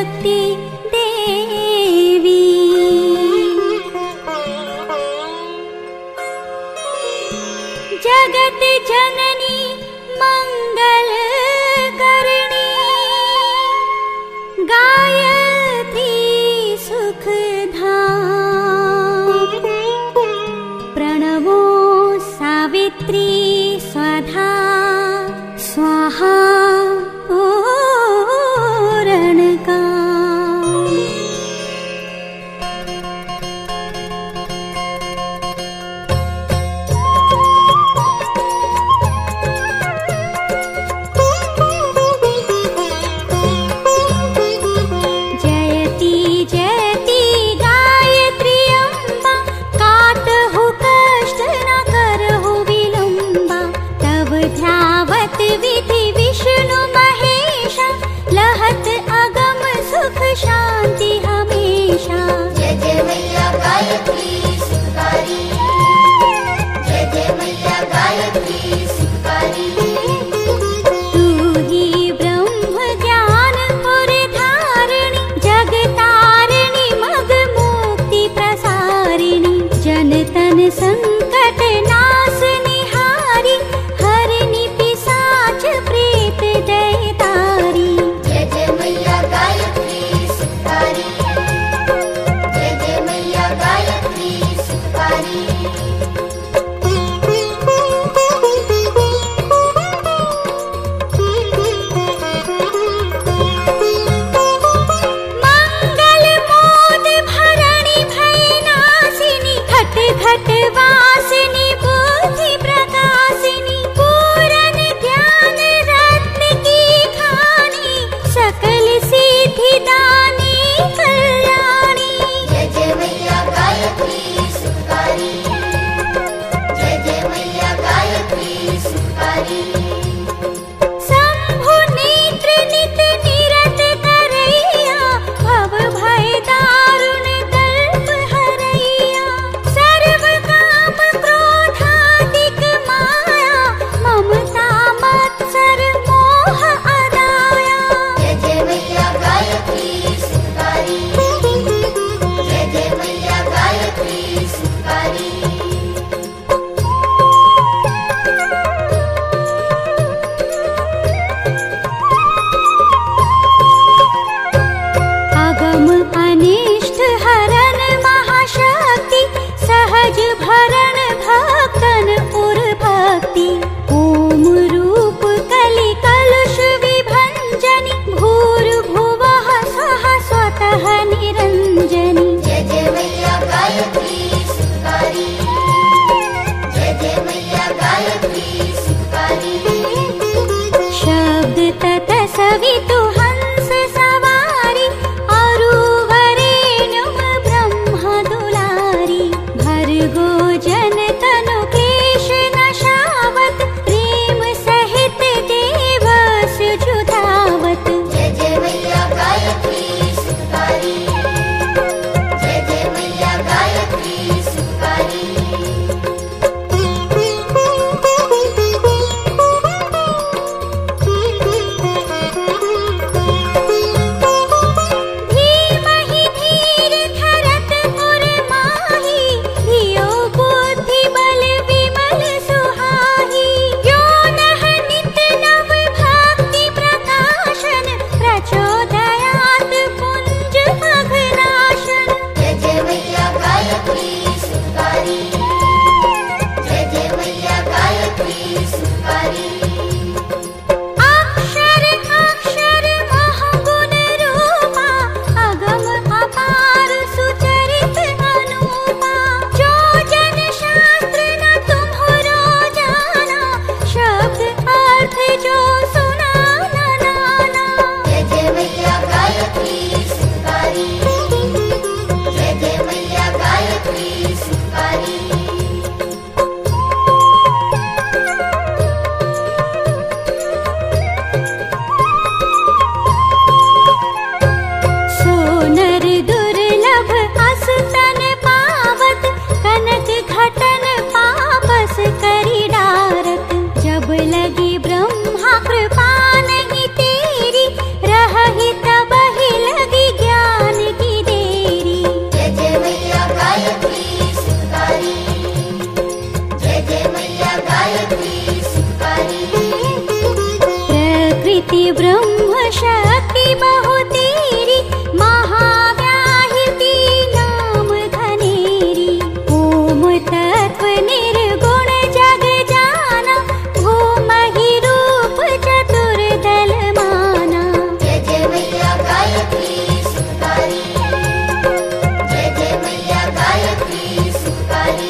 शक्ति देवी। जगत जननी मंगल करणी, गायत्री सुखधाम। प्रणवो सावित्री स्वधा स्वाहा पूरणका। जयति जयति गायत्री अम्बा, काटहु कष्ट न करहु विलम्बा। तव ध्यावत विधि विष्णु महेशा, लहत अगम सुख शांति हमेशा। जय जय मैया गायत्री सुखकारी, जय जय मैया गायत्री सुखकारी। तू ही ब्रह्म ज्ञान पुर धारिणी, जगतारिणी मग मुक्ति प्रसारिणी। जन तन संकट नाशनी हारी, हरिणी पिशाच प्रेत दैतारी। जय जय मैया गायत्री सुखकारी, जय जय मैया गायत्री सुखकारी। मंगल मोद भरणी भय नाशिनी, घट घट वासिनी बुद्धि प्रकाशिनी। पूरन ज्ञान रत्न की खानी, सकल सिद्धि दानी कल्याणी। जय जय मैया गायत्री सुखकारी, जय जय मैया गायत्री सुखकारी। शंभु नेत्र नित निरत करैया, भव भय दारुण कल्प हरैया। सर्व काम शक्ति बहु तेरी, महाव्याहिती नाम धनेरी। ओम तत्व निर्गुण जग जाना, भूमहि रूप चतुर्दल माना। जय जय मैया गायत्री सुतारी, जय जय मैया गायत्री सुतारी।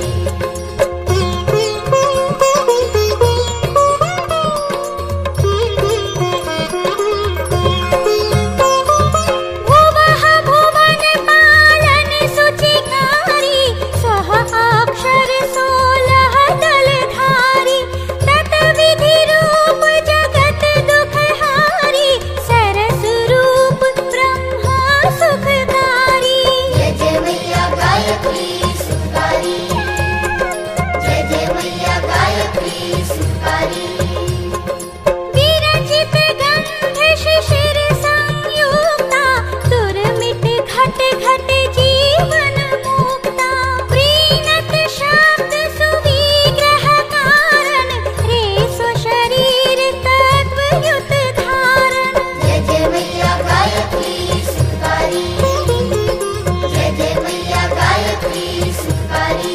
भुवः भुवन पालन सुचिकारी, स्वः अक्षर 16 दलधारी। तत्विधि रूप जगत दुखहारी, सरस रूप ब्रह्मा सुखकारी। जय जय मैया गायत्री सुतारी, जय जय मैया गायत्री सुतारी। विरचित गंध शिशिर संयुक्ता, दुर्मित घट घट जीवन मुक्ता। प्रीणत शब्द सुविग्रह कारण, रे स्वशरीर तत्वयुत धारण। जय जय मैया गायत्री सुतारी, जय जय मैया गायत्री सुतारी।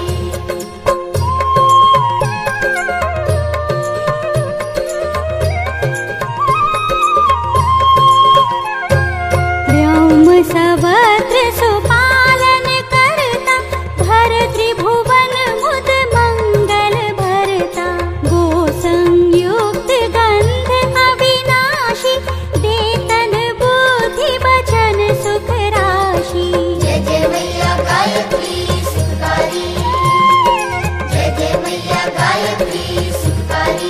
ब्रह्म सर्वत्र सुपालन करता, भर त्रिभुवन मुद मंगल भरता। गो संयुक्त गंध अविनाशी, देतन बुद्धि वचन सुख राशि। जय जय मैया गायत्री सुतारी, जय जय मैया गायत्री सुतारी।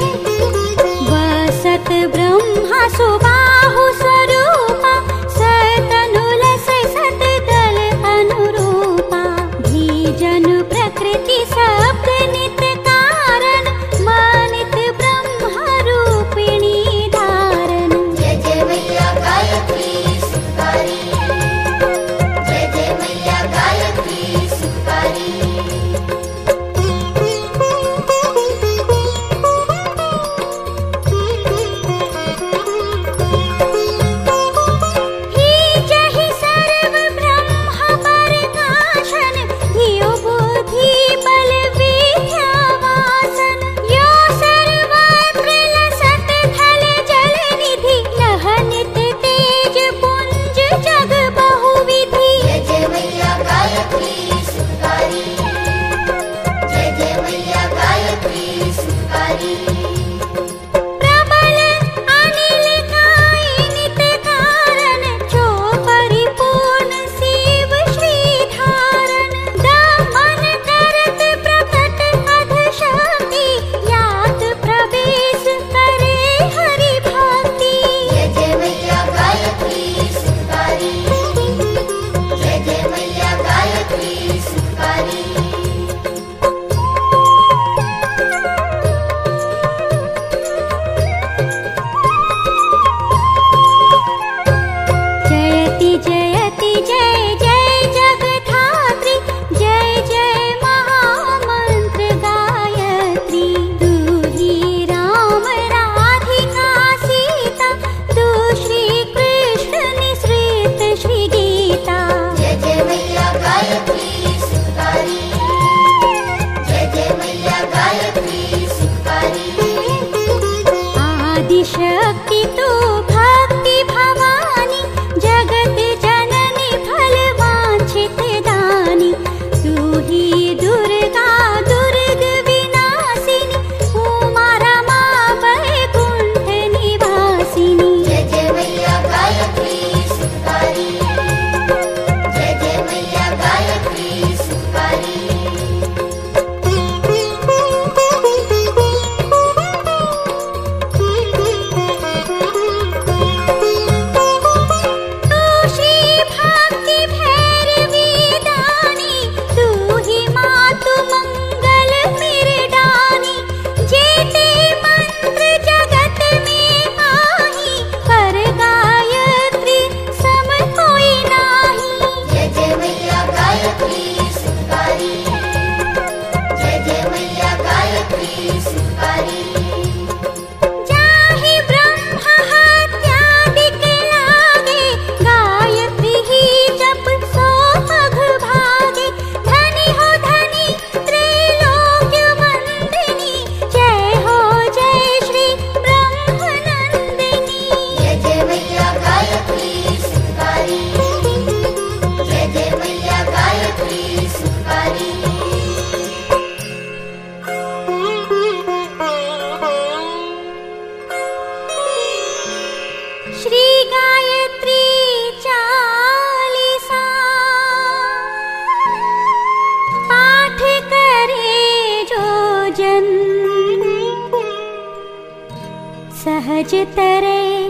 वसत ब्रह्मा सुबाहु स्वरूपा, सतनुलस सतदल अनुरूपा। भीजन प्रकृति शब्द नित कारण, मानित ब्रह्म रूपिणी धारण। जय जय मैया गायत्री सुतारी, जय जय मैया गायत्री सुतारी। ही जहि सर्व ब्रह्म प्रकाशन, धियो बुद्धि बल विद्या वासन। यो सर्वत्र लसत थल जल निधि, लह नित तेज पुंज जग बहुविधि। जय जय मैया गायत्री सुतारी, जय जय मैया गायत्री सुतारी। प्रबल अनिल काई नित कारण, जो परिपूर्ण शिव श्री धारण। दमन करत प्रकट अध शक्ति, यात प्रवेश करे हरि भक्ति। जय जय मैया गायत्री सुतारी, जय जय मैया गायत्री सुतारी। जयति जयति जय जय जगधात्री, जय जय महामंत्र गायत्री। तू ही राम राधिका सीता, तू श्री कृष्ण निःसृत श्री गीता। जय जय मैया गायत्री सुतारी, सूरज तरे